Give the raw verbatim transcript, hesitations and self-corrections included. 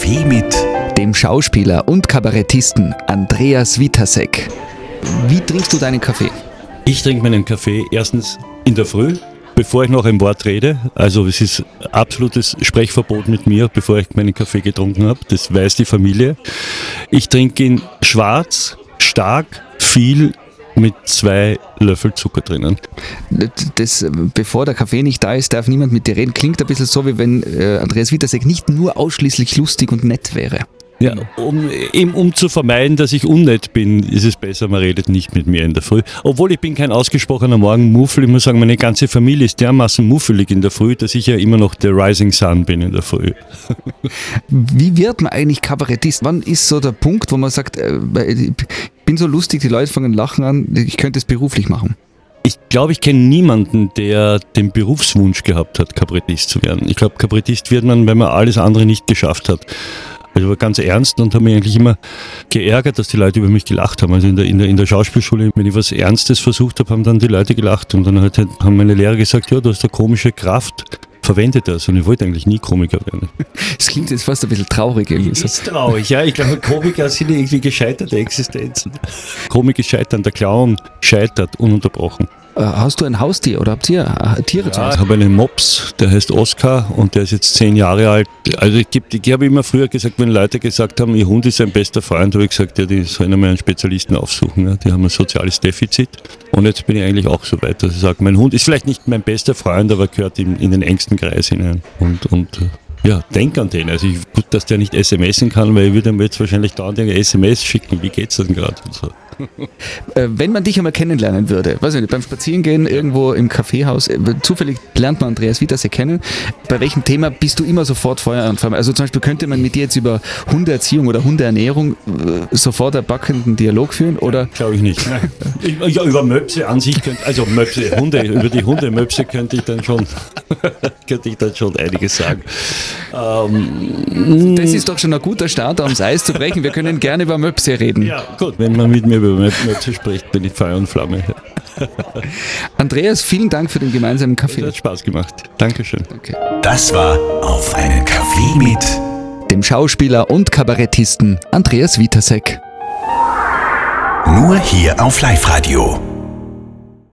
Kaffee mit dem Schauspieler und Kabarettisten Andreas Witasek. Wie trinkst du deinen Kaffee? Ich trinke meinen Kaffee erstens in der Früh, bevor ich noch ein Wort rede. Also es ist absolutes Sprechverbot mit mir, bevor ich meinen Kaffee getrunken habe. Das weiß die Familie. Ich trinke ihn schwarz, stark, viel, mit zwei Löffel Zucker drinnen. Das, bevor der Kaffee nicht da ist, darf niemand mit dir reden. Klingt ein bisschen so, wie wenn äh, Andreas Witasek nicht nur ausschließlich lustig und nett wäre. Ja, um, eben um zu vermeiden, dass ich unnett bin, ist es besser, man redet nicht mit mir in der Früh. Obwohl ich bin kein ausgesprochener Morgenmuffel. Ich muss sagen, meine ganze Familie ist dermaßen muffelig in der Früh, dass ich ja immer noch der Rising Sun bin in der Früh. Wie wird man eigentlich Kabarettist? Wann ist so der Punkt, wo man sagt, äh, ich bin so lustig, die Leute fangen lachen an, ich könnte es beruflich machen? Ich glaube, ich kenne niemanden, der den Berufswunsch gehabt hat, Kabarettist zu werden. Ich glaube, Kabarettist wird man, wenn man alles andere nicht geschafft hat. Also ich war ganz ernst und habe mich eigentlich immer geärgert, dass die Leute über mich gelacht haben. Also in der, in der, in der Schauspielschule, wenn ich was Ernstes versucht habe, haben dann die Leute gelacht. Und dann halt, haben meine Lehrer gesagt, ja, du hast eine komische Kraft, verwende das. Und ich wollte eigentlich nie Komiker werden. Das klingt jetzt fast ein bisschen traurig irgendwie. Das ist traurig, ja. Ich glaube, Komiker sind irgendwie gescheiterte Existenzen. Komik ist scheitern, der Clown scheitert ununterbrochen. Hast du ein Haustier oder habt ihr Tiere zu Hause? Ich habe einen Mops, der heißt Oskar und der ist jetzt zehn Jahre alt. Also ich, ich habe immer früher gesagt, wenn Leute gesagt haben, ihr Hund ist ein bester Freund, habe ich gesagt, ja, die sollen einmal einen Spezialisten aufsuchen. Ja. Die haben ein soziales Defizit. Und jetzt bin ich eigentlich auch so weit, dass ich sage, mein Hund ist vielleicht nicht mein bester Freund, aber gehört in, in den engsten Kreis hinein. Und, und ja, denk an den. Also ich, gut, dass der nicht S M S en kann, weil ich würde ihm jetzt wahrscheinlich dauernd eine S M S schicken. Wie geht's denn gerade? So. Wenn man dich einmal kennenlernen würde, weiß ich nicht, beim Spazierengehen irgendwo im Kaffeehaus, zufällig lernt man Andreas Witasek kennen, bei welchem Thema bist du immer sofort Feuer und Flamme? Also zum Beispiel könnte man mit dir jetzt über Hundeerziehung oder Hundeernährung sofort einen backenden Dialog führen, oder? Glaube ich nicht. Ja, über Möpse an sich könnte, also Möpse, Hunde, über die Hundemöpse könnte ich dann schon, könnte ich dann schon einiges sagen. Ähm, das ist doch schon ein guter Start, um das Eis zu brechen. Wir können gerne über Möpse reden. Ja, gut, wenn man mit mir über Möpse spricht, bin ich Feuer und Flamme. Andreas, vielen Dank für den gemeinsamen Kaffee. Das hat Spaß gemacht. Dankeschön. Danke. Das war Auf einen Kaffee mit dem Schauspieler und Kabarettisten Andreas Witasek. Nur hier auf Live Radio.